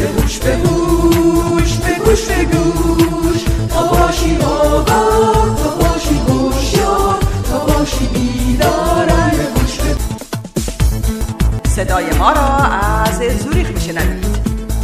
گوش به گوش به گوش به گوش، تا باشی آگاه، تا باشی هوشیار، تا باشی بیدار. گوش به صدای ما را از زوریخ میشنوید.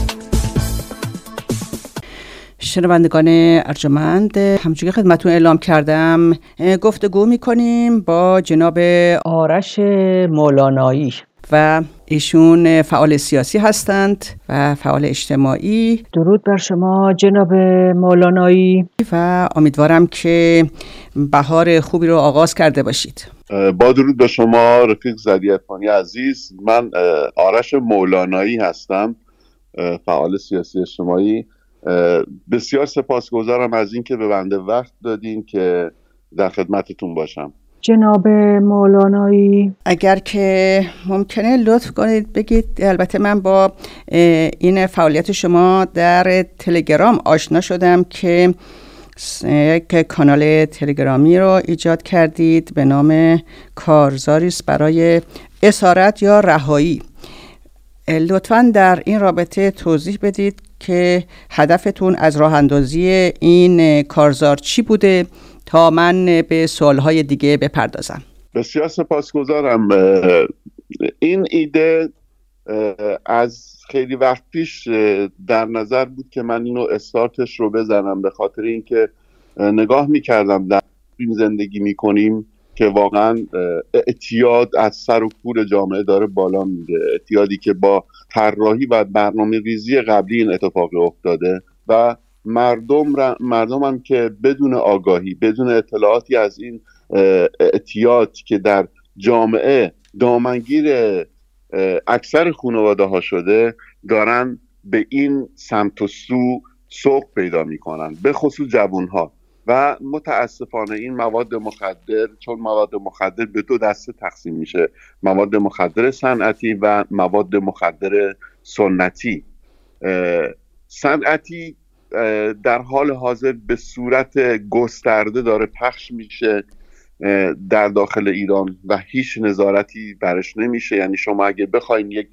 شنوندگان ارجمند، همچون که خدمتتون اعلام کردم گفتگو میکنیم با جناب آرش مولانایی و ایشون فعال سیاسی هستند و فعال اجتماعی. درود بر شما جناب مولانایی و امیدوارم که بهار خوبی رو آغاز کرده باشید. با درود به شما رفیق ضریع‌فانی عزیز. من آرش مولانایی هستم، فعال سیاسی اجتماعی. بسیار سپاسگزارم از این که به بنده وقت دادین که در خدمتتون باشم. جناب مولانایی اگر که ممکنه لطف کنید بگید، البته من با این فعالیت شما در تلگرام آشنا شدم که یک کانال تلگرامی رو ایجاد کردید به نام کارزاریست برای اسارت یا رهایی. لطفاً در این رابطه توضیح بدید که هدفتون از راه اندازی این کارزار چی بوده تا من به سوالهای دیگه بپردازم. بسیار سپاسگزارم. این ایده از خیلی وقت پیش در نظر بود که من اینو استارتش رو بزنم، به خاطر اینکه نگاه میکردم در این زندگی میکنیم که واقعا اعتیاد از سر و کور جامعه داره بالا میره، اعتیادی که با طراحی و برنامه ریزی قبلی این اتفاق افتاده و مردم هم که بدون آگاهی، بدون اطلاعاتی از این اعتیاد که در جامعه دامنگیر اکثر خانواده ها شده، دارن به این سمت و سو سوق پیدا میکنن، به خصوص جوان ها. و متاسفانه این مواد مخدر، چون مواد مخدر به دو دسته تقسیم میشه، مواد مخدر صنعتی و مواد مخدر سنتی. صنعتی در حال حاضر به صورت گسترده داره پخش میشه در داخل ایران و هیچ نظارتی برش نمیشه. یعنی شما اگه بخواین یک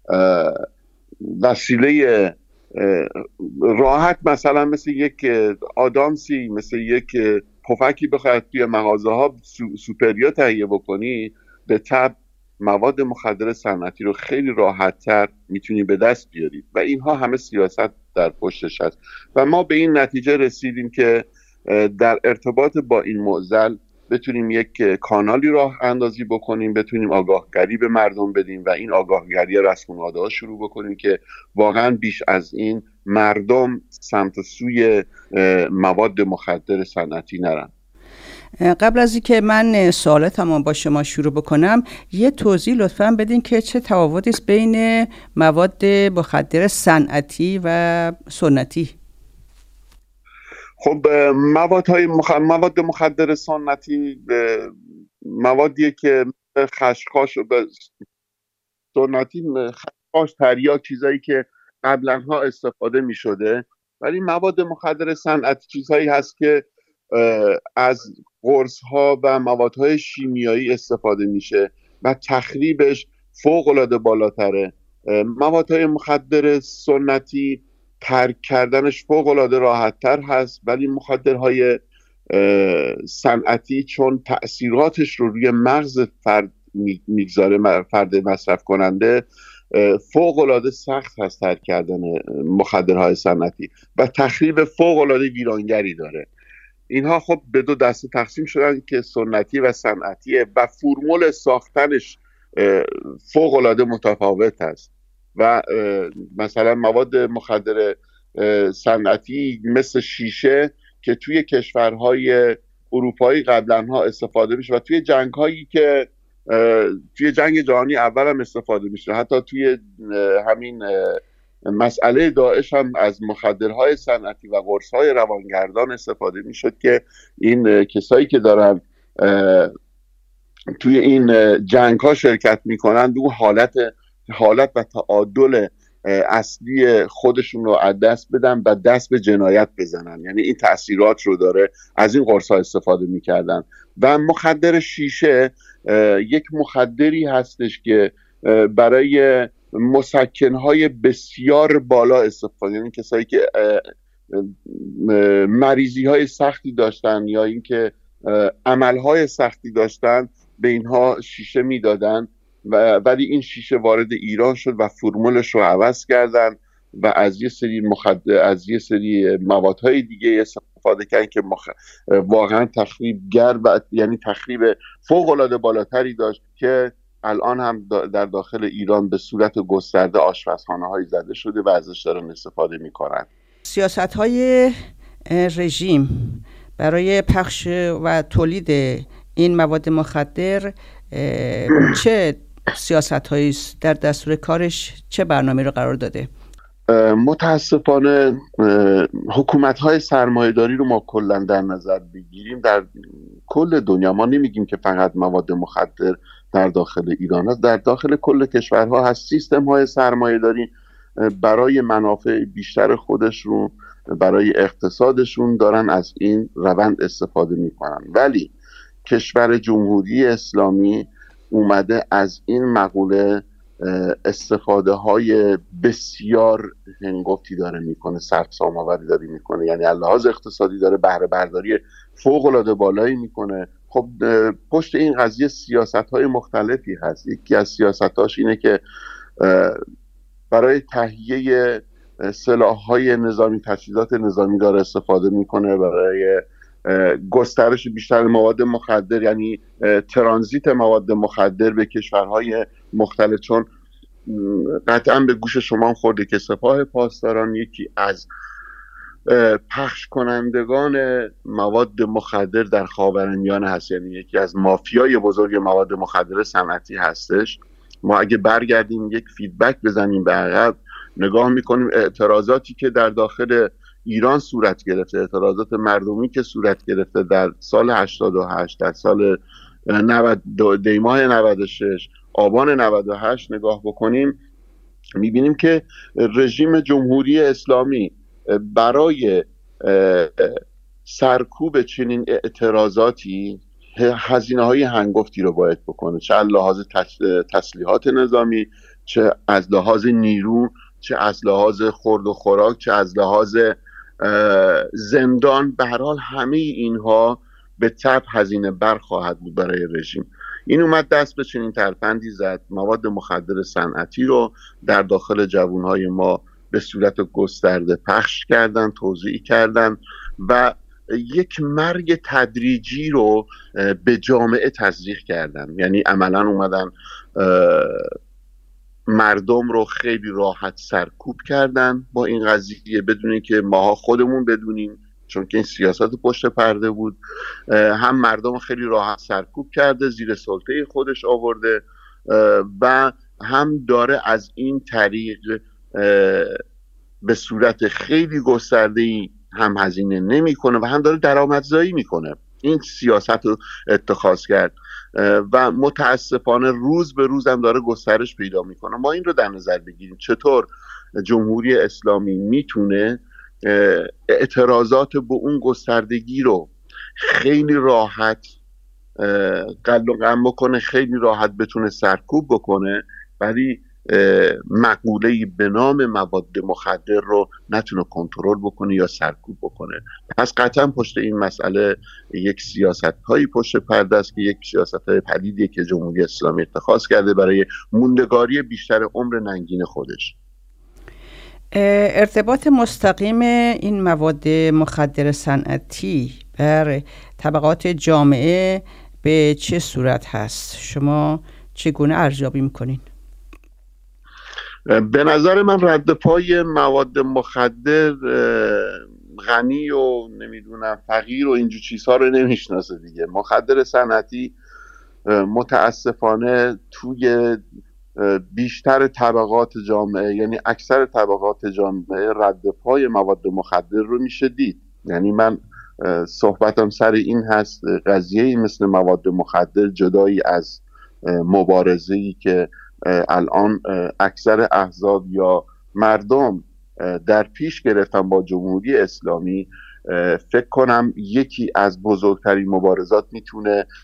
وسیله راحت مثلا مثل یک آدامسی، مثل یک پفکی بخواید توی مغازه ها سوپریا تهیه بکنی، به طب مواد مخدر صنعتی رو خیلی راحت تر میتونی به دست بیارید و اینها همه سیاست در پشتش هست. و ما به این نتیجه رسیدیم که در ارتباط با این معضل بتونیم یک کانالی راه اندازی بکنیم، بتونیم آگاهگری به مردم بدیم و این آگاهگری رو از خانواده‌ها شروع بکنیم که واقعا بیش از این مردم سمت سوی مواد مخدر صنعتی نرن. قبل از اینکه من سوالاتمو با شما شروع بکنم، یه توضیح لطفاً بدین که چه تفاوتی است بین مواد مخدر صنعتی و سنتی؟ خب مواد مخدر سنتی موادیه که خشخاش به سنتی، خشخاش، تریاک، چیزایی که قبلا ها استفاده می شده. ولی مواد مخدر صنعتی چیزهایی هست که از قرص ها و موادهای شیمیایی استفاده میشه و تخریبش فوق العاده بالاتره. موادهای مخدر سنتی ترک کردنش فوق العاده راحت تر هست، ولی مخدرهای صنعتی چون تأثیراتش رو روی مغز فرد میگذاره، فرد مصرف کننده، فوق العاده سخت هست ترک کردن مخدرهای صنعتی و تخریب فوق العاده ویرانگری داره. اینها خب به دو دسته تقسیم شدن که سنتی و صنعتیه و فرمول ساختنش فوق العاده متفاوت است. و مثلا مواد مخدر صنعتی مثل شیشه که توی کشورهای اروپایی قبلا ها استفاده میشه و توی توی جنگ جهانی اول هم استفاده میشه، حتی توی همین مسئله داعش هم از مخدرهای صنعتی و قرصهای روانگردان استفاده میشد که این کسایی که دارن توی این جنگ ها شرکت میکنن دو حالت و تعادل اصلی خودشون رو از دست بدن و دست به جنایت بزنن. یعنی این تأثیرات رو داره. از این قرص ها استفاده میکردن. و مخدر شیشه یک مخدری هستش که برای مسکنهای بسیار بالا استفاده، یعنی کسایی که مریضی های سختی داشتن یا اینکه عملهای سختی داشتن به اینها شیشه میدادن ولی این شیشه وارد ایران شد و فرمولش رو عوض کردن و از یه سری موادهای دیگه استفاده کردن که واقعا تخریبگر و یعنی تخریب فوق العاده بالاتری داشت که الان هم در داخل ایران به صورت گسترده آشپزخانه‌هایی زده شده و ازش دارن استفاده می‌کنن. سیاست‌های رژیم برای پخش و تولید این مواد مخدر چه سیاست‌هایی است؟ در دستور کارش چه برنامه‌ای رو قرار داده؟ متاسفانه حکومت‌های سرمایه‌داری رو ما کلاً در نظر بگیریم در کل دنیا، ما نمیگیم که فقط مواد مخدر در داخل ایران است، در داخل کل کشورها هست. سیستم‌های سرمایه‌داری برای منافع بیشتر خودشون، برای اقتصادشون دارن از این روند استفاده میکنن، ولی کشور جمهوری اسلامی اومده از این مقوله استفاده های بسیار هنگفتی داره میکنه، سرسام‌آوری داره میکنه، یعنی از لحاظ اقتصادی داره بهره برداری فوق العاده بالایی میکنه. خب پشت این قضیه سیاست های مختلفی هست. یکی از سیاست هاش اینه که برای تهیه سلاح های نظامی، تجهیزات نظامی داره استفاده میکنه، برای گسترش بیشتر مواد مخدر، یعنی ترانزیت مواد مخدر به کشورهای مختلف. چون قطعا به گوش شما هم خورده که سپاه پاسداران یکی از پخش کنندگان مواد مخدر در خاورمیانه هست، یعنی یکی از مافیای بزرگ مواد مخدر صنعتی هستش. ما اگه برگردیم یک فیدبک بزنیم به عقب، نگاه میکنیم اعتراضاتی که در داخل ایران صورت گرفته، اعتراضات مردمی که صورت گرفته در سال 88، در سال 90 دیماه 96، آبان 98 نگاه بکنیم، میبینیم که رژیم جمهوری اسلامی برای سرکوب چنین اعتراضاتی هزینه‌های هنگفتی رو باید بکنه، چه از لحاظ تسلیحات نظامی، چه از لحاظ نیرو، چه از لحاظ خورد و خوراک، چه از لحاظ زندان. به هر حال همه اینها به تبع هزینه بر خواهد بود برای رژیم. این اومد دست به چنین ترفندی زد، مواد مخدر صنعتی رو در داخل جوانهای ما به صورت گسترده پخش کردن، توزیع کردن و یک مرگ تدریجی رو به جامعه تزریق کردن. یعنی عملا اومدن مردم رو خیلی راحت سرکوب کردن با این قضیه بدون اینکه ماها خودمون بدونیم، چون که این سیاست پشت پرده بود. هم مردم خیلی راحت سرکوب کرده، زیر سلطه خودش آورده و هم داره از این طریق به صورت خیلی گسترده‌ای هم هزینه نمی‌کنه و هم داره درآمدزایی میکنه. این سیاست رو اتخاذ کرد و متاسفانه روز به روز هم داره گسترش پیدا میکنه. ما این رو در نظر بگیریم چطور جمهوری اسلامی میتونه اعتراضات به اون گستردگی رو خیلی راحت قلب و قم بکنه، خیلی راحت بتونه سرکوب بکنه، ولی مقوله‌ای به نام مواد مخدر رو نتونه کنترل بکنه یا سرکوب بکنه. پس قطعا پشت این مسئله یک سیاست‌هایی پشت پرده است که یک سیاست‌های پلیدیه که جمهوری اسلامی اتخاذ کرده برای موندگاری بیشتر عمر ننگین خودش. ارتباط مستقیم این مواد مخدر صنعتی بر طبقات جامعه به چه صورت هست؟ شما چگونه ارزیابی می‌کنین؟ به نظر من رد پای مواد مخدر غنی و نمیدونم فقیر و اینجور چیزها رو نمیشناسه دیگه. مخدر صنعتی متاسفانه توی بیشتر طبقات جامعه، یعنی اکثر طبقات جامعه، رد پای مواد مخدر رو میشه دید. یعنی من صحبتم سر این هست، قضیه مثل مواد مخدر جدایی از مبارزه‌ای که الان اکثر احزاب یا مردم در پیش گرفتن با جمهوری اسلامی، فکر کنم یکی از بزرگترین مبارزات میتونه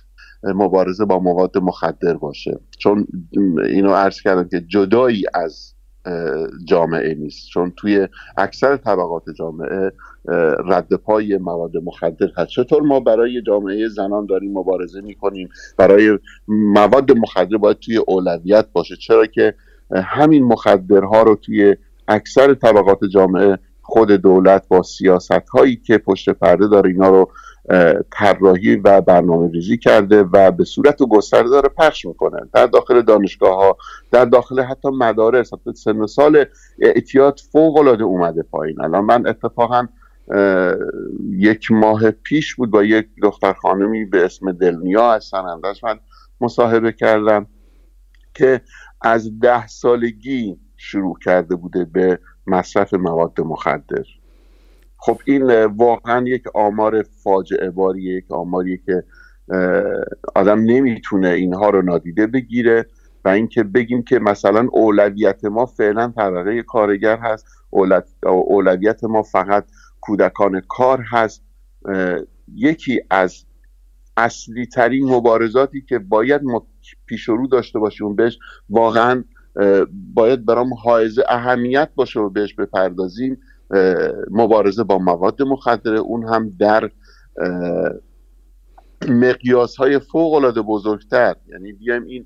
مبارزه با مواد مخدر باشه، چون اینو عرض کردم که جدایی از جامعه نیست، چون توی اکثر طبقات جامعه رد پای مواد مخدر هست. چطور ما برای جامعه زنان داریم مبارزه میکنیم برای مواد مخدر باید توی اولویت باشه، چرا که همین مخدرها رو توی اکثر طبقات جامعه خود دولت با سیاست هایی که پشت پرده داره اینا رو طراحی و برنامه ریزی کرده و به صورت گسترده داره پخش میکنه در داخل دانشگاه ها، در داخل حتی مدارس. حتی سن سال اعتیاد فوق العاده اومده پایین. الان من اتفاقا 1 ماه پیش بود با یک دختر خانمی به اسم دلنیا از سنندج من مصاحبه کردم که از 10 سالگی شروع کرده بوده به مصرف مواد مخدر. خب این واقعا یک آمار فاجعه باریه، یک آماریه که آدم نمیتونه اینها رو نادیده بگیره و اینکه بگیم که مثلا اولویت ما فعلا طبقه کارگر هست، اولویت ما فقط کودکان کار هست. یکی از اصلی ترین مبارزاتی که باید ما پیش رو داشته باشیم بهش واقعا باید برام حائز اهمیت باشه و بهش بپردازیم، مبارزه با مواد مخدره، اون هم در مقیاس‌های فوق‌العاده بزرگتر. یعنی بیایم این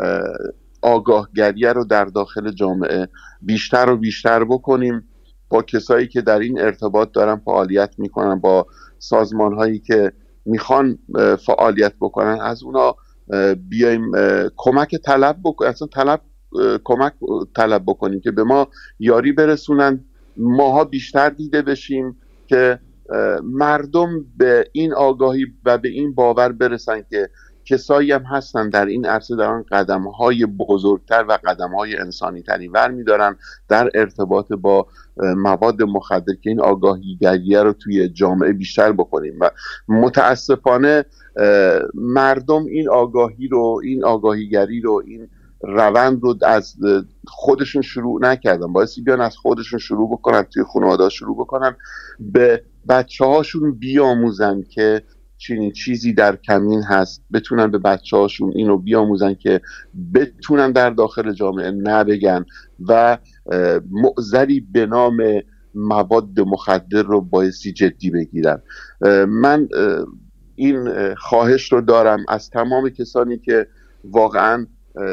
آگاهگری رو در داخل جامعه بیشتر و بیشتر بکنیم، با کسایی که در این ارتباط دارن فعالیت میکنن، با سازمان‌هایی که میخوان فعالیت بکنن، از اونا بیایم کمک طلب بکنیم، اصلا کمک طلب بکنیم که به ما یاری برسونن، ماها بیشتر دیده بشیم، که مردم به این آگاهی و به این باور برسن که کسایی هم هستن در این عرصه دارن قدم‌های بزرگتر و قدم‌های انسانی‌تری برمی‌دارن در ارتباط با مواد مخدر، که این آگاهیگری رو توی جامعه بیشتر بکنیم. و متاسفانه مردم این آگاهی رو، این آگاهیگری رو، این روند رو از خودشون شروع نکردن. بایستی بیان از خودشون شروع بکنن، توی خانواده شروع بکنن، به بچه هاشون بیاموزن که چنین چیزی در کمین هست، بتونن به بچه هاشون اینو بیاموزن که بتونن در داخل جامعه نبگن و معذری به نام مواد مخدر رو بایستی جدی بگیرن. من این خواهش رو دارم از تمام کسانی که واقعا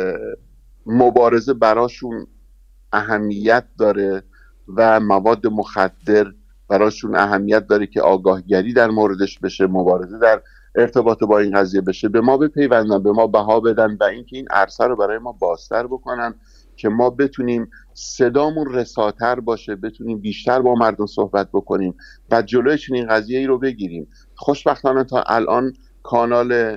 مبارزه براشون اهمیت داره و مواد مخدر براشون اهمیت داره که آگاهگری در موردش بشه، مبارزه در ارتباط با این قضیه بشه، به ما بپیوندن، به ما بها بدن و اینکه این عرصه رو برای ما بازتر بکنن که ما بتونیم صدامون رساتر باشه، بتونیم بیشتر با مردم صحبت بکنیم و جلوی چنین قضیه‌ای رو بگیریم. خوشبختانه تا الان کانال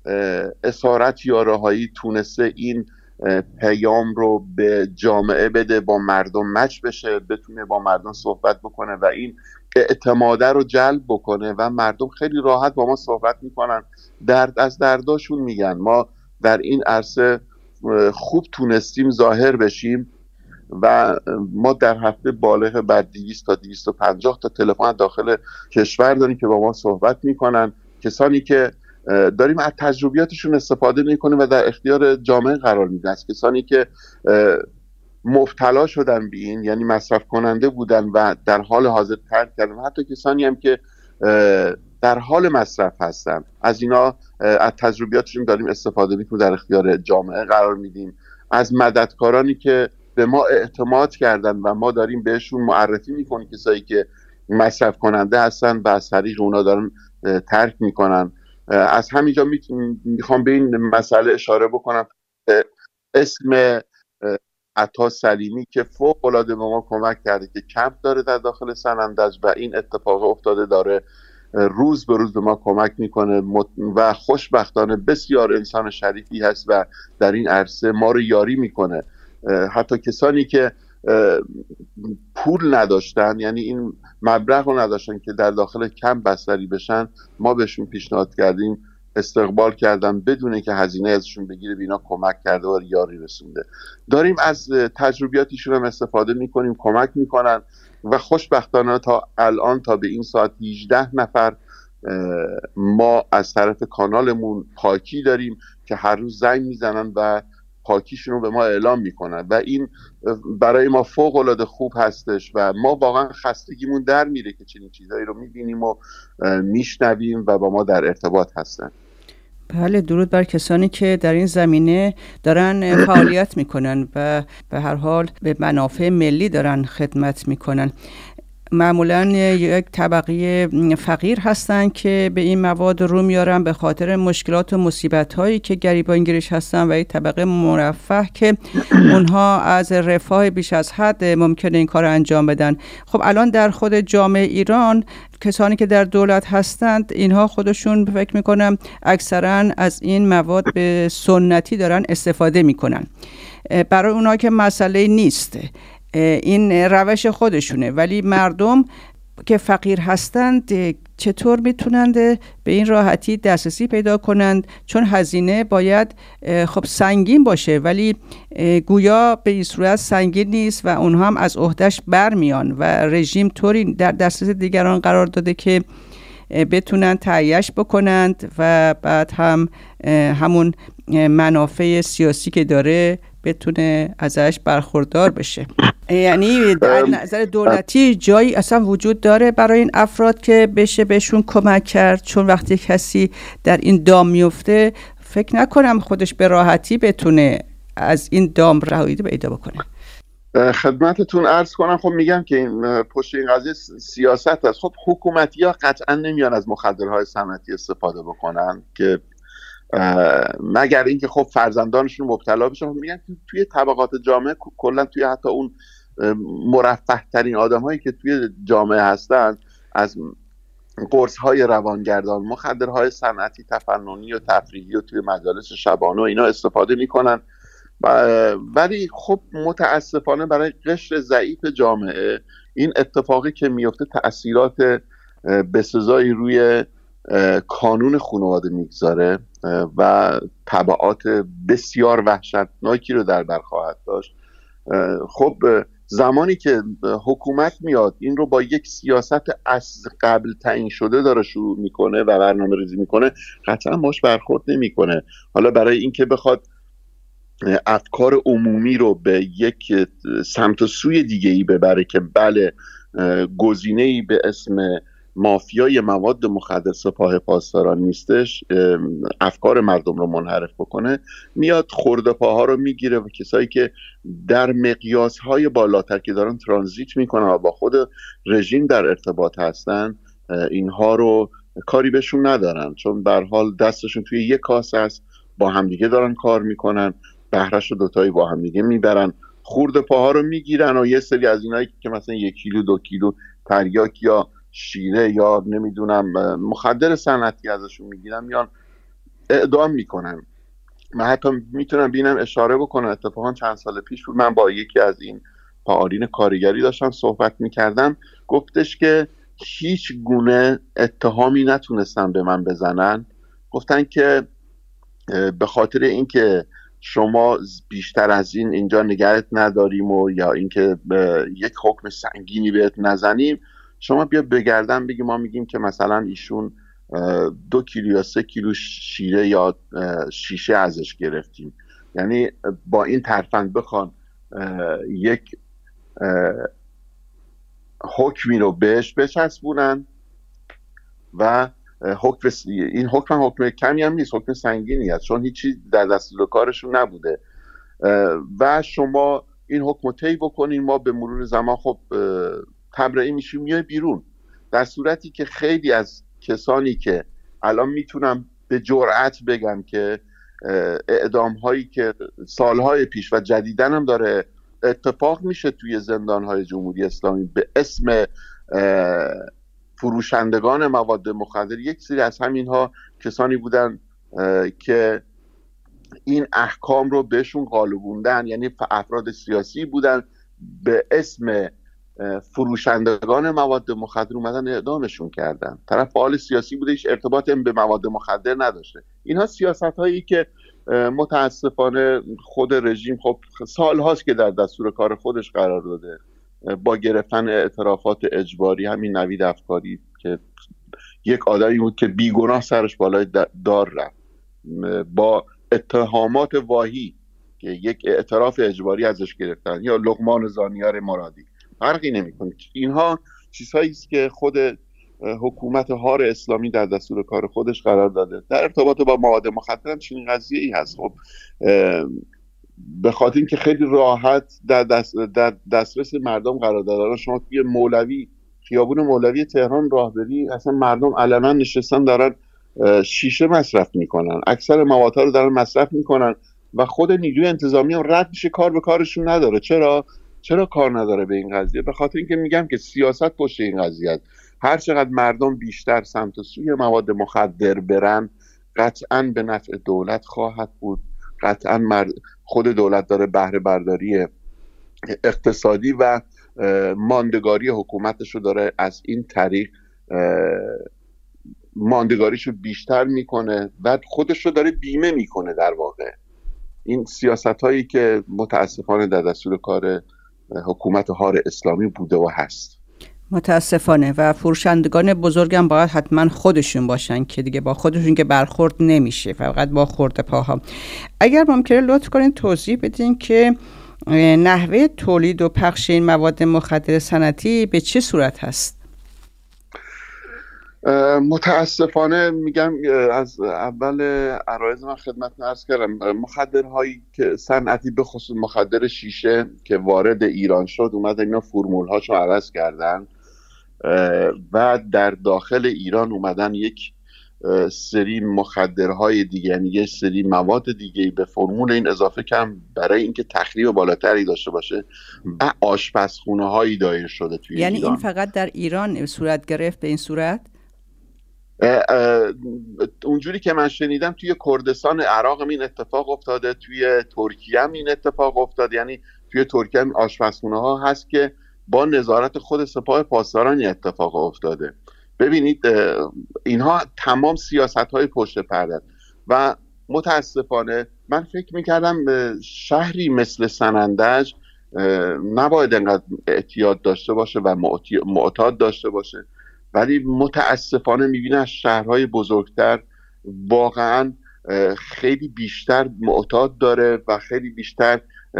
اسارت یا رهایی تونسته این پیام رو به جامعه بده، با مردم مچ بشه، بتونه با مردم صحبت بکنه و این اعتماده رو جلب بکنه و مردم خیلی راحت با ما صحبت میکنن، درد از درداشون میگن. ما در این عرصه خوب تونستیم ظاهر بشیم و ما در هفته بالغ بر 200 تا 250 تا تلفن داخل کشور داریم که با ما صحبت میکنن، کسانی که داریم از تجربیاتشون استفاده میکنیم و در اختیار جامعه قرار میدن، از کسانی که مبتلا شدن به این، یعنی مصرف کننده بودن و در حال حاضر ترک کردن، حتی کسانی هم که در حال مصرف هستن، از اینا از تجربیاتشون داریم استفاده میکنیم، در اختیار جامعه قرار میدیم. از مددکارانی که به ما اعتماد کردن و ما داریم بهشون معرفی میکنیم کسایی که مصرف کننده هستن و از طریق اونا دارن ترک میکنن. از همینجا میخوام به این مسئله اشاره بکنم. اسم عطا سلیمی که فوق العاده به ما کمک کرده، که کمپ داره در داخل سنندج و این اتفاق افتاده، داره روز به روز به ما کمک میکنه و خوشبختانه بسیار انسان شریفی هست و در این عرصه ما رو یاری میکنه. حتی کسانی که پول نداشتن، یعنی این مبلغ رو نداشتن که در داخل کمپ بستری بشن، ما بهشون پیشنهاد کردیم، استقبال کردن بدون که هزینه ازشون بگیره، بینا کمک کرده و یاری رسونده. داریم از تجربیاتشون هم استفاده میکنیم، کمک میکنن و خوشبختانه تا الان تا به این ساعت 18 نفر ما از طرف کانالمون پاکی داریم که هر روز زنگ میزنن و پاکیشون رو به ما اعلام میکنن و این برای ما فوق العاده خوب هستش و ما واقعا خستگیمون در میره که چنین چیزایی رو میبینیم و میشنویم و با ما در ارتباط هستن. بله، درود بر کسانی که در این زمینه دارن فعالیت میکنن و به هر حال به منافع ملی دارن خدمت میکنن. معمولا یک طبقه فقیر هستن که به این مواد رو میارن به خاطر مشکلات و مصیبت هایی که گریبانگیرش هستن و یک طبقه مرفه که اونها از رفاه بیش از حد ممکنه این کار انجام بدن. خب الان در خود جامعه ایران کسانی که در دولت هستند اینها خودشون فکر میکنم اکثرا از این مواد به سنتی دارن استفاده میکنن. برای اونها که مسئله نیست، این روش خودشونه، ولی مردم که فقیر هستند چطور میتونند به این راحتی دسترسی پیدا کنند؟ چون هزینه باید خب سنگین باشه، ولی گویا به این صورت سنگین نیست و اونها هم از عهدهش برمیان و رژیم طوری در دسترس دیگران قرار داده که بتونن تهیه‌اش بکنند و بعد هم همون منافع سیاسی که داره بتونه ازش برخوردار بشه. یعنی در نظر دولتی جایی اصلا وجود داره برای این افراد که بشه بهشون کمک کرد؟ چون وقتی کسی در این دام میفته فکر نکنم خودش به راحتی بتونه از این دام رهایی پیدا بکنه. خدمتتون عرض کنم، خب میگم که این پشت این قضیه سیاست است. خب حکومتی‌ها قطعا نمیان از مخدرهای صنعتی استفاده بکنن که مگر اینکه خب فرزندانشون مبتلا بشن. میگن توی طبقات جامعه کلا توی حتی اون مرفه ترین آدم هایی که توی جامعه هستن از قرص های روانگردان، مخدرهای صنعتی تفننی و تفریحی و توی مجالس شبانه و اینا استفاده میکنن. ولی خب متاسفانه برای قشر ضعیف جامعه این اتفاقی که میفته تأثیرات بسزایی روی کانون خانواده میگذاره و تبعات بسیار وحشتناکی رو در بر خواهد داشت. خب زمانی که حکومت میاد این رو با یک سیاست از قبل تعیین شده داره شروع میکنه و برنامه ریزی میکنه، قطعا باش برخورد نمیکنه. حالا برای اینکه بخواد افکار عمومی رو به یک سمت و سوی دیگه ای ببره که بله گزینه‌ای به اسم مافیای مواد مخدر سپاه پاسداران نیستش، افکار مردم رو منحرف بکنه، میاد خرده پاها رو میگیره و کسایی که در مقیاسهای بالاتر که دارن ترانزیت میکنن و با خود رژیم در ارتباط هستن اینها رو کاری بهشون ندارن، چون به هر حال دستشون توی یک کاسه است، با همدیگه دارن کار میکنن، بهرهش رو دوتایی با همدیگه میبرن، خورده پاها رو میگیرن و یه سری از اینایی که مثلا 1 کیلو 2 کیلو تریاک یا شیره یا نمیدونم مخدر صنعتی ازشون میگیرن میان اعدام میکنن. من حتی میتونم بینم اشاره بکنم، اتفاقا چند سال پیش بود من با یکی از این فعالین کارگری داشتم صحبت میکردم، گفتش که هیچ گونه اتهامی نتونستن به من بزنن، گفتن که به خاطر اینکه شما بیشتر از این اینجا نگهت نداریم و یا اینکه یک حکم سنگینی بهت نزنیم، شما بیا بگردن بگی ما میگیم که مثلا ایشون 2 کیلو یا 3 کیلو شیره یا شیشه ازش گرفتیم. یعنی با این ترفند بخوان یک حکمی رو بهش بچسبونن و این حکم کمی هم نیست، حکم سنگینی است، چون هیچی در دستور کارشون نبوده و شما این حکم رو طی بکنین، ما به مرور زمان خب تبرئه میشیم میای بیرون. در صورتی که خیلی از کسانی که الان میتونم به جرئت بگم که اعدام هایی که سالهای پیش و جدیدن هم داره اتفاق میشه توی زندانهای جمهوری اسلامی به اسم فروشندگان مواد مخدر، یک سری از همینها کسانی بودن که این احکام رو بهشون غالبوندن، یعنی افراد سیاسی بودن به اسم فروشندگان مواد مخدر اومدن اعدامشون کردن. طرف فعال سیاسی بوده، هیچ ارتباطی به مواد مخدر نداشته. اینها سیاست هایی که متاسفانه خود رژیم خب سال هاست که در دستور کار خودش قرار داده با گرفتن اعترافات اجباری، همین نوید افکاری که یک آدمی بود که بیگناه سرش بالای دار رفت با اتهامات واهی که یک اعتراف اجباری ازش گرفتن، یا لقمان زانیار مرادی، فرقی نمیکنه. اینها چیزهایی است که خود حکومت هار اسلامی در دستور کار خودش قرار داده. در ارتباط با مواد مخدر هم چنین قضیه‌ای هست. خب به خاطر اینکه خیلی راحت در دسترس مردم قرار داره، شما توی مولوی، خیابون مولوی تهران راه بری، اصلا مردم علنا نشستن دارن شیشه مصرف میکنن، اکثر موادها رو دارن مصرف میکنن و خود نیروی انتظامی هم رد میشه، کار به کارشون نداره. چرا کار نداره به این قضیه؟ به خاطر اینکه میگم که سیاست پشت این قضیه است. هر چقدر مردم بیشتر سمت سوی مواد مخدر برن، قطعاً به نفع دولت خواهد بود. قطعاً خود دولت داره بهره برداری اقتصادی و ماندگاری حکومتش رو داره از این طریق ماندگاریشو بیشتر میکنه و خودش رو داره بیمه میکنه. در واقع این سیاست هایی که متاسفانه در دستور کار حکومت هار اسلامی بوده و هست. متاسفانه. و فروشندگان بزرگم باید حتما خودشون باشن که دیگه با خودشون که برخورد نمیشه، فقط با خورده پاها. اگر ممکنه لطف کنین توضیح بدین که نحوه تولید و پخش این مواد مخدر صنعتی به چه صورت هست؟ متاسفانه میگم، از اول عرایض من خدمتتون عرض کردم، مخدرهایی که صنعتی، به خصوص مخدر شیشه که وارد ایران شد، اومدن اینا فرمول هاشو عوض کردن و در داخل ایران اومدن یک سری مخدرهای دیگه، یعنی یک سری مواد دیگه به فرمول این اضافه کردن برای اینکه تخریب بالاتری داشته باشه و آشپزخونه هایی دایر شده توی یعنی ایران. این فقط در ایران صورت گرفت به این صورت؟ اونجوری که من شنیدم توی کردستان عراق هم این اتفاق افتاده، توی ترکیه هم این اتفاق افتاده. یعنی توی ترکیه هم آشپزخونه ها هست که با نظارت خود سپاه پاسداران این اتفاق افتاده. ببینید اینها تمام سیاست های پشت پرده و متاسفانه من فکر میکردم شهری مثل سنندج نباید انقدر اعتیاد داشته باشه و معتاد داشته باشه، ولی متاسفانه میبینه از شهرهای بزرگتر واقعا خیلی بیشتر معتاد داره و خیلی بیشتر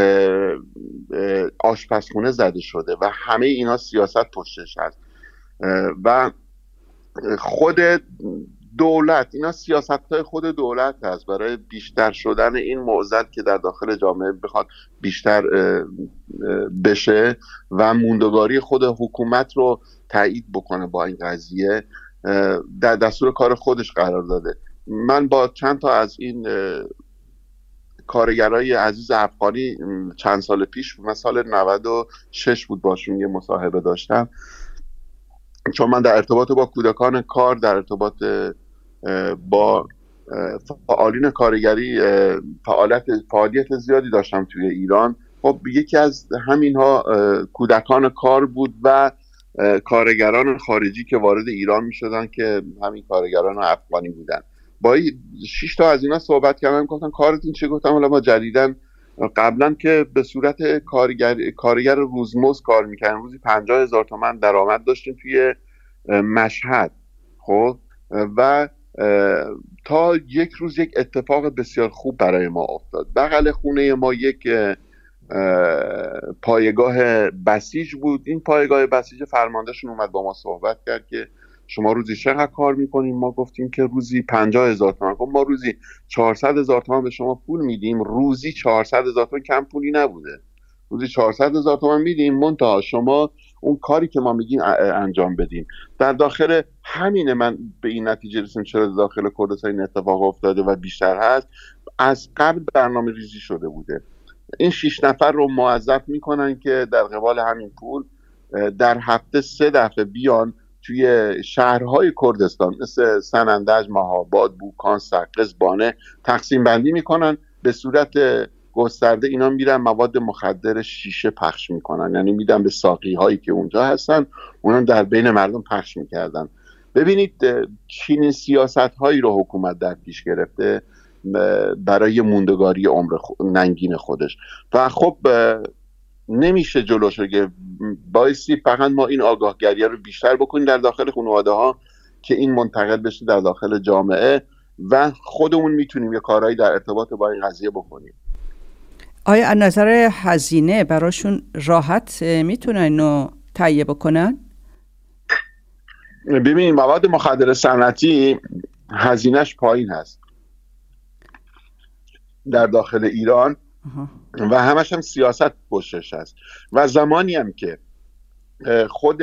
آشپزخونه زده شده و همه اینا سیاست پشتش هست و خود دولت، اینا سیاست‌های خود دولت هست برای بیشتر شدن این معضل که در داخل جامعه بخواد بیشتر بشه و موندگاری خود حکومت رو تایید بکنه با این قضیه، در دستور کار خودش قرار داده. من با چند تا از این کارگرای عزیز افغانی چند سال پیش، من سال 96 بود، باشون یه مصاحبه داشتم، چون من در ارتباط با کودکان کار، در ارتباط با فعالین کارگری فعالیت زیادی داشتم توی ایران. خب یکی از همینها کودکان کار بود و کارگران خارجی که وارد ایران می شدن که همین کارگران افغانی بودن. با 6 تا از اینا صحبت کردم، گفتن کارتون چه؟ گفتم حالا ما جدیدن، قبلا که به صورت کارگر روزمزد کار میکردن، روزی 50,000 تومان درآمد داشتیم توی مشهد. خب و تا یک روز یک اتفاق بسیار خوب برای ما افتاد. بغل خونه ما یک پایگاه بسیج بود. این پایگاه بسیج فرماندهشون اومد با ما صحبت کرد که شما روزی چقدر کار میکنیم؟ ما گفتیم که روزی 50,000 تومان. ما روزی 400,000 تومان به شما پول میدیم. روزی 400,000 تومان کم پولی نبوده. روزی 400,000 تومان میدیم، منتها شما اون کاری که ما میگیم انجام بدین. در داخل همینه من به این نتیجه رسیدم چرا داخل کردستان این اتفاق افتاده و بیشتر هست. از قبل برنامه ریزی شده بوده. این 6 نفر رو موظف میکنن که در قبال همین پول در هفته 3 دفعه بیان توی شهرهای کردستان مثل سنندج، مهاباد، بوکان، سقز، بانه تقسیم بندی میکنن. به صورت گسترده اینا میرن مواد مخدر شیشه پخش میکنن، یعنی میدن به ساقی هایی که اونجا هستن، اونا در بین مردم پخش میکردن. ببینید چین سیاست هایی رو حکومت در پیش گرفته برای موندگاری عمر ننگین خودش و خب نمیشه جلوش رو گرفت. بایستی فقط ما این آگاهگری رو بیشتر بکنیم در داخل خانواده ها که این منتقل بشه در داخل جامعه و خودمون میتونیم یه کارهایی در ارتباط با این قضیه بکنیم. آیا از نظر هزینه براشون راحت میتونن اینو تهیه بکنن؟ ببینید مواد مخدر صنعتی هزینهش پایین هست در داخل ایران و همش هم سیاست پشتش هست و زمانی هم که خود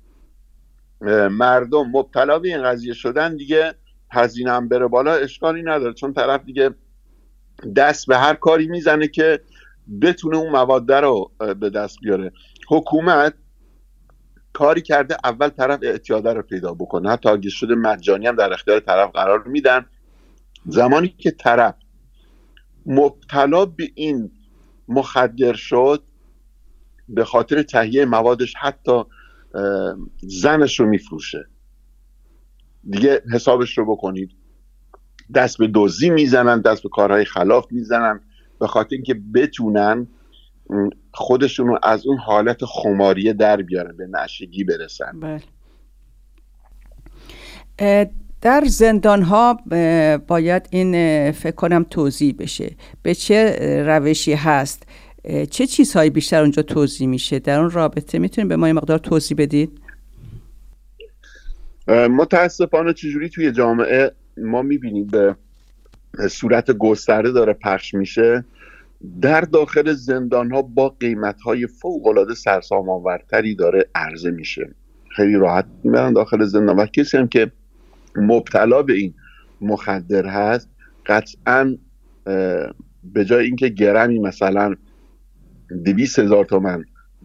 مردم مبتلا به این قضیه شدن دیگه هزینه هم بره بالا اشکالی نداره، چون طرف دیگه دست به هر کاری میزنه که بتونه اون مواد رو به دست بیاره. حکومت کاری کرده اول طرف اعتیاده رو پیدا بکنه، حتی اگه شده مجانی هم در اختیار طرف قرار میدن. زمانی که طرف مبتلا به این مخدر شد به خاطر تهیه موادش حتی زنش رو میفروشه. دیگه حسابش رو بکنید، دست به دزدی میزنن، دست به کارهای خلاف میزنن به خاطر اینکه بتونن خودشونو از اون حالت خماریه در بیارن، به نشگی برسن. بله. در زندان ها باید این فکر کنم توزیع بشه. به چه روشی هست؟ چه چیزهایی بیشتر اونجا توزیع میشه؟ در اون رابطه میتونید به ما یه مقدار توضیح بدید؟ متاسفانه چجوری توی جامعه ما میبینیم به صورت گسترده داره پخش میشه، در داخل زندان ها با قیمت های فوق العاده سرسام آورتری داره عرضه میشه. خیلی راحت میبرن داخل زندان و کسی هم که مبتلا به این مخدر هست قطعا به جای اینکه گرمی مثلا 200,000 تومان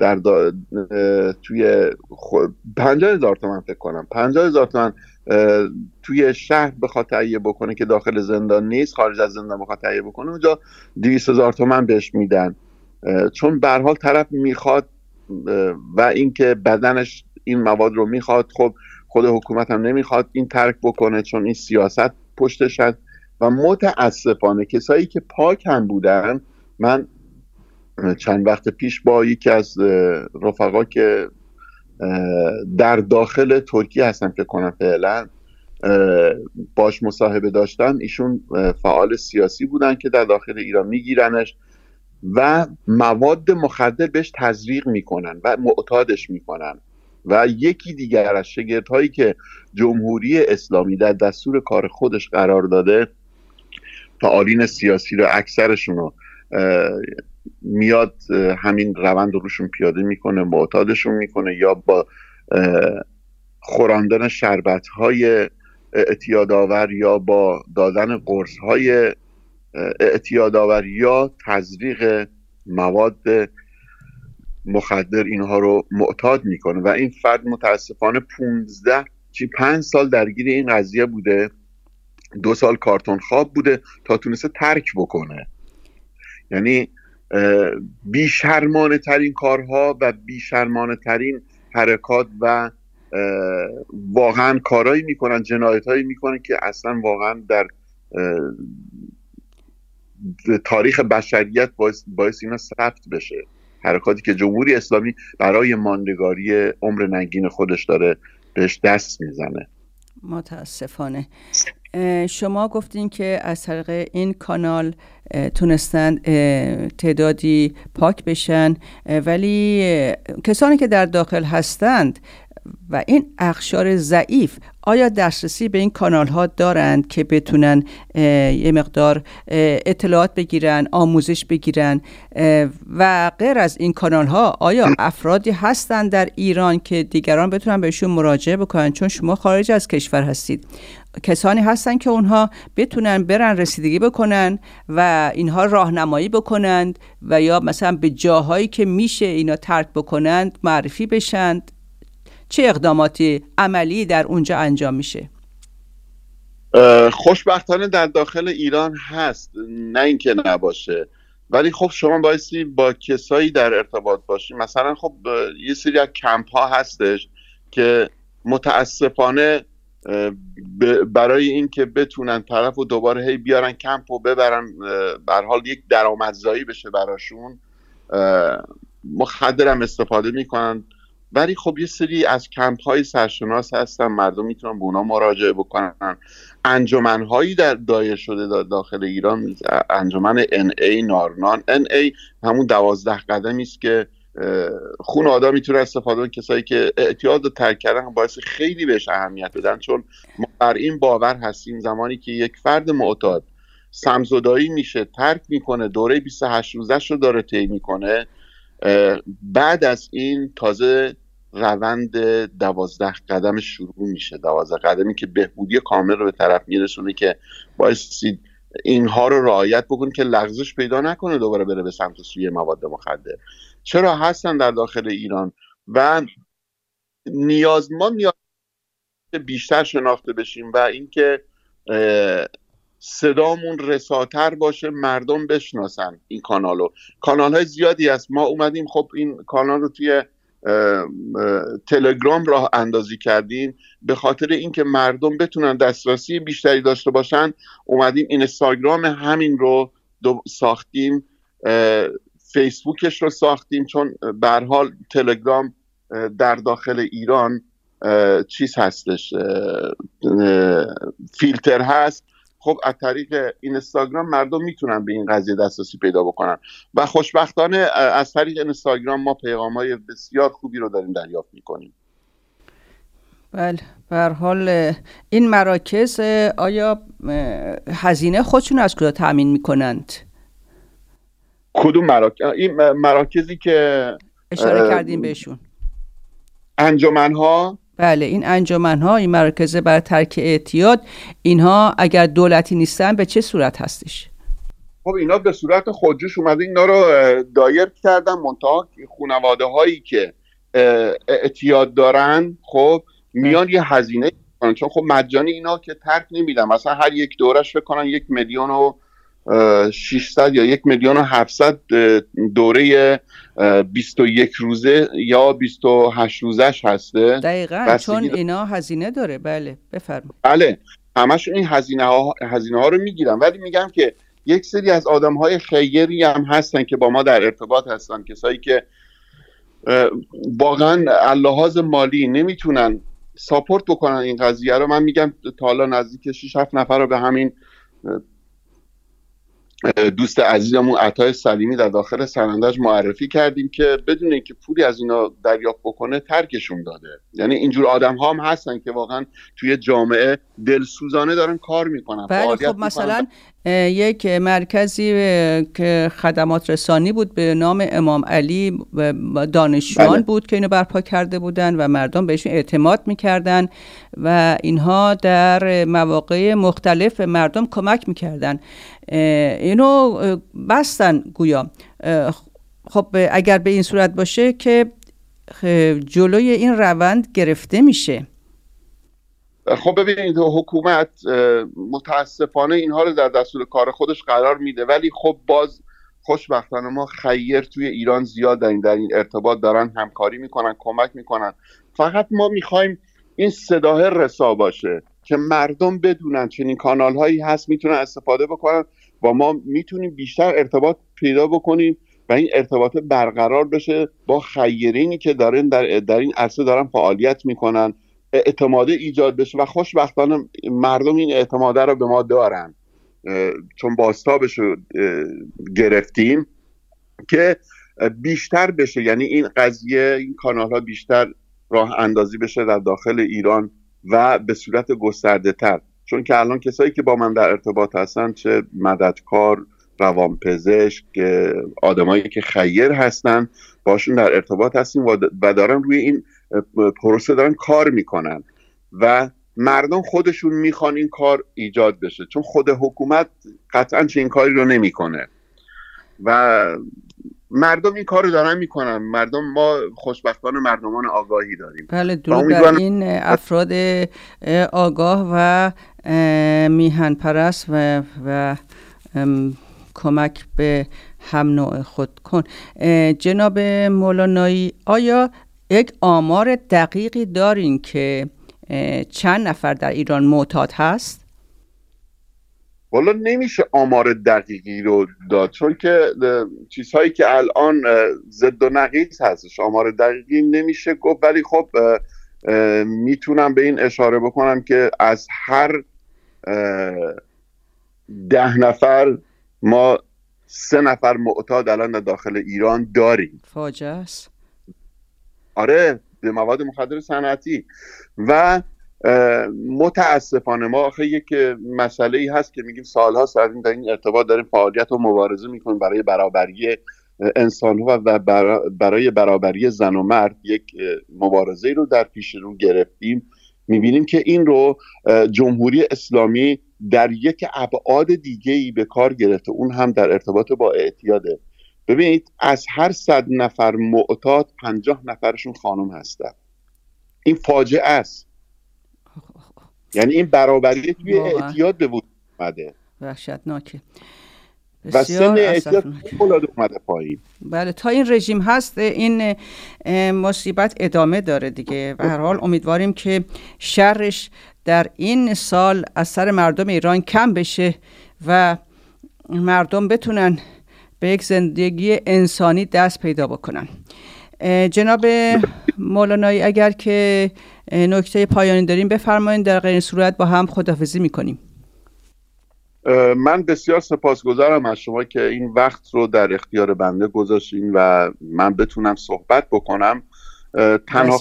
توی 50,000 تومان فکر کنم 50,000 تومان توی شهر بخواد تهیه بکنه که داخل زندان نیست، خارج از زندان بخواد تهیه بکنه، اونجا 200,000 تومان بهش میدن، چون به هر حال طرف میخواد و اینکه بدنش این مواد رو میخواد. خب خود حکومت هم نمیخواد این ترک بکنه چون این سیاست پشتش هست و متاسفانه کسایی که پاک هم بودن، من چند وقت پیش با یکی از رفقا که در داخل ترکیه هستم که کنم فعلا باش مصاحبه داشتم، ایشون فعال سیاسی بودن که در داخل ایران میگیرنش و مواد مخدر بهش تزریق میکنن و معتادش میکنن و یکی دیگر از شاگردهایی که جمهوری اسلامی در دستور کار خودش قرار داده، فعالین سیاسی رو اکثرشون رو میاد همین روند رو روشون پیاده میکنه، معتادشون میکنه یا با خوراندن شربت‌های اعتیادآور یا با دادن قرص‌های اعتیادآور یا تزریق مواد مخدر اینها رو معتاد میکنه و این فرد متاسفانه 5 سال درگیر این قضیه بوده، 2 سال کارتون خواب بوده تا تونسته ترک بکنه. یعنی بیشرمانه ترین کارها و بیشرمانه ترین حرکات و واقعا کارهایی میکنن، جنایتهایی میکنن که اصلا واقعا در تاریخ بشریت باعث اینا ثبت بشه. حرکاتی که جمهوری اسلامی برای ماندگاری عمر ننگین خودش داره بهش دست میزنه. متاسفانه. شما گفتین که از طریق این کانال تونستن تعدادی پاک بشن، ولی کسانی که در داخل هستند و این اقشار ضعیف آیا دسترسی به این کانال ها دارند که بتونن یه مقدار اطلاعات بگیرن، آموزش بگیرن؟ و غیر از این کانال ها آیا افرادی هستند در ایران که دیگران بتونن بهشون مراجعه بکنن؟ چون شما خارج از کشور هستید، کسانی هستن که اونها بتونن برن رسیدگی بکنن و اینها راهنمایی بکنند و یا مثلا به جاهایی که میشه اینا ترک بکنند معرفی بشند؟ چه اقداماتی عملی در اونجا انجام میشه؟ خوشبختانه در داخل ایران هست، نه اینکه نباشه، ولی خب شما بایستی با کسایی در ارتباط باشی. مثلا خب یه سری از کمپ ها هستش که متاسفانه برای این که بتونن طرف رو دوباره هی بیارن کمپ و ببرن، به هر حال یک درآمدزایی بشه براشون، مخدر هم استفاده میکنن ولی خب یه سری از کمپ های سرشناس هستن، مردم میتونن به اونا مراجعه بکنن. انجمن هایی دایر شده داخل ایران، انجمن NA نارنان. NA همون 12 قدمی است که خون آدم میتونه استفاده کنه. کسایی که اعتیاد رو ترک کردن باعث خیلی بهش اهمیت بدن، چون ما بر این باور هستیم زمانی که یک فرد معتاد سمزدایی میشه، ترک میکنه، دوره 28 روزش رو داره طی میکنه، بعد از این تازه روند 12 قدم شروع میشه. 12 قدمی که بهبودی کامل رو به طرف میرسونه، که بایستی اینها رو رعایت بکنه که لغزش پیدا نکنه دوباره بره به سمت سوی مواد مخدر. چرا هستن در داخل ایران و ما نیاز بیشتر شناخته بشیم و اینکه صدامون رساتر باشه، مردم بشناسن این کانال‌های زیادی هست. ما اومدیم خب این کانال رو توی تلگرام راه اندازی کردیم به خاطر اینکه مردم بتونن دسترسی بیشتری داشته باشن. اومدیم اینستاگرام همین رو ساختیم، فیسبوکش رو ساختیم، چون به هر حال تلگرام در داخل ایران چیز هستش، فیلتر هست. خب از طریق اینستاگرام مردم میتونن به این قضیه دسترسی پیدا بکنن و خوشبختانه از طریق اینستاگرام ما پیغام‌های بسیار خوبی رو داریم دریافت میکنیم. بله، به هر حال این مراکز آیا هزینه خودشون از کجا تامین میکنند؟ کدوم مراکز؟ این مراکزی که اشاره کردیم بهشون، انجمن‌ها. بله، این انجمن‌ها، این مراکز برای ترک اعتیاد، اینها اگر دولتی نیستن به چه صورت هستش؟ خب اینا به صورت خودجوش اومده اینا رو دایر کردن، منتها خانواده هایی که اعتیاد دارن خب میان یه هزینه کنن، چون خب مجانی اینا که ترک نمیدن. مثلا هر یک دورش فکر کنن 1,600,000 یا 1,700,000 دوره 21 روزه یا 28 روزش هسته. دقیقاً، چون اینا هزینه داره. بله بفرمایید. بله، همشون این هزینه ها رو میگیرن، ولی میگم که یک سری از آدم های خیری هم هستن که با ما در ارتباط هستن، کسایی که واقعا لحاظ مالی نمیتونن ساپورت بکنن این قضیه رو. من میگم تا حالا نزدیک 6-7 نفر رو به همین دوست عزیزمون عطای سلیمی در داخل سنندج معرفی کردیم که بدون اینکه پولی از اینا دریافت بکنه ترکشون داده. یعنی اینجور آدم ها هم هستن که واقعا توی جامعه دلسوزانه دارن کار میکنن. بله، خب مثلا یک مرکزی که خدمات رسانی بود به نام امام علی دانشجویان بله. بود که اینو برپا کرده بودن و مردم بهشون اعتماد میکردن و اینها در مواقع مختلف مردم کمک میکردن. اینو بستن گویا. خب اگر به این صورت باشه که جلوی این روند گرفته میشه. خب ببینید حکومت متاسفانه اینها رو در دستور کار خودش قرار میده، ولی خب باز خوشبختانه ما خیر توی ایران زیاد در این ارتباط دارن، همکاری میکنن، کمک میکنن. فقط ما میخوایم این صداه رسا باشه که مردم بدونن چنین کانال هایی هست، میتونن استفاده بکنن و ما میتونیم بیشتر ارتباط پیدا بکنیم و این ارتباط برقرار بشه با خیرینی که دارن در این عرصه دارن فعالیت میکنن، اعتماد ایجاد بشه و خوشبختانه مردم این اعتماد رو به ما دارن، چون بازتابش رو گرفتیم که بیشتر بشه. یعنی این قضیه، این کانال ها بیشتر راه اندازی بشه در داخل ایران و به صورت گسترده تر، چون که الان کسایی که با من در ارتباط هستن، چه مددکار، روانپزشک، آدمایی که خیر هستن، باشون در ارتباط هستیم و دارن روی این پروسه دارن کار میکنن و مردم خودشون میخوان این کار ایجاد بشه، چون خود حکومت قطعا چه این کاری رو نمیکنه و مردم این کار رو دارن میکنن. ما خوشبختانه مردمان آگاهی داریم. بله، درود بر این افراد آگاه و میهن پرست و کمک به هم نوع خود کن. جناب مولانایی، آیا یک آمار دقیقی دارین که چند نفر در ایران معتاد هست؟ والا نمیشه آمار دقیقی رو داد، چون که چیزهایی که الان ضد و نقیض هستش، آمار دقیقی نمیشه گفت. ولی خب میتونم به این اشاره بکنم که از هر 10 نفر ما 3 نفر معتاد الان در داخل ایران داریم. فاجعه است. آره، به مواد مخدر صنعتی. و متاسفانه ما آخه یک مسئله‌ای هست که میگیم سالها در این ارتباط داریم فعالیت و مبارزه میکنیم برای برابری انسان‌ها و برای برابری زن و مرد. یک مبارزه رو در پیش رو گرفتیم. میبینیم که این رو جمهوری اسلامی در یک ابعاد دیگه‌ای به کار گرفته، اون هم در ارتباط با اعتیاده. ببینید از هر 100 نفر معتاد 50 نفرشون خانم هستن. این فاجعه است. یعنی این برابری توی اعتیاد به وجود اومده. وحشتناکه. و سن اعتیاد فوق‌العاده اومده پایین. بله، تا این رژیم هست این مصیبت ادامه داره دیگه. و هر حال امیدواریم که شرش در این سال از سر مردم ایران کم بشه و مردم بتونن به یک زندگی انسانی دست پیدا بکنن. جناب مولانایی اگر که نکته پایانی داریم بفرمایید، در غیر صورت با هم خداحافظی میکنیم. من بسیار سپاسگزارم از شما که این وقت رو در اختیار بنده گذاشتین و من بتونم صحبت بکنم. تنها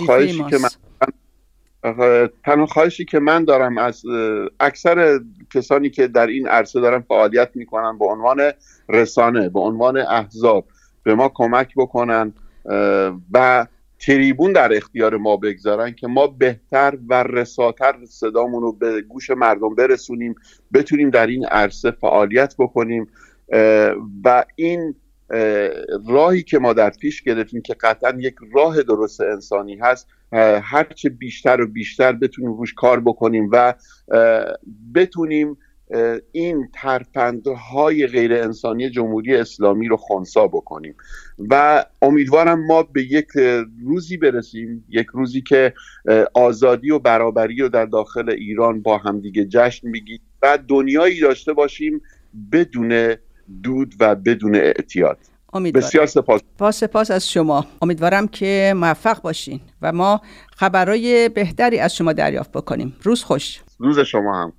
خواهشی که من دارم از اکثر کسانی که در این عرصه دارن فعالیت میکنن به عنوان رسانه، به عنوان احزاب، به ما کمک بکنن و تریبون در اختیار ما بگذارن که ما بهتر و رساتر صدامون رو به گوش مردم برسونیم، بتونیم در این عرصه فعالیت بکنیم و این راهی که ما در پیش گرفتیم که قطعا یک راه درست انسانی هست، هرچه بیشتر و بیشتر بتونیم روش کار بکنیم و بتونیم این ترفندهای غیر انسانی جمهوری اسلامی رو خنثی بکنیم و امیدوارم ما به یک روزی برسیم، یک روزی که آزادی و برابری رو در داخل ایران با همدیگه جشن بگیریم و دنیایی داشته باشیم بدون دود و بدون اعتیاد. بسیار سپاس از شما. امیدوارم که موفق باشین و ما خبرهای بهتری از شما دریافت بکنیم. روز خوش. روز شما هم.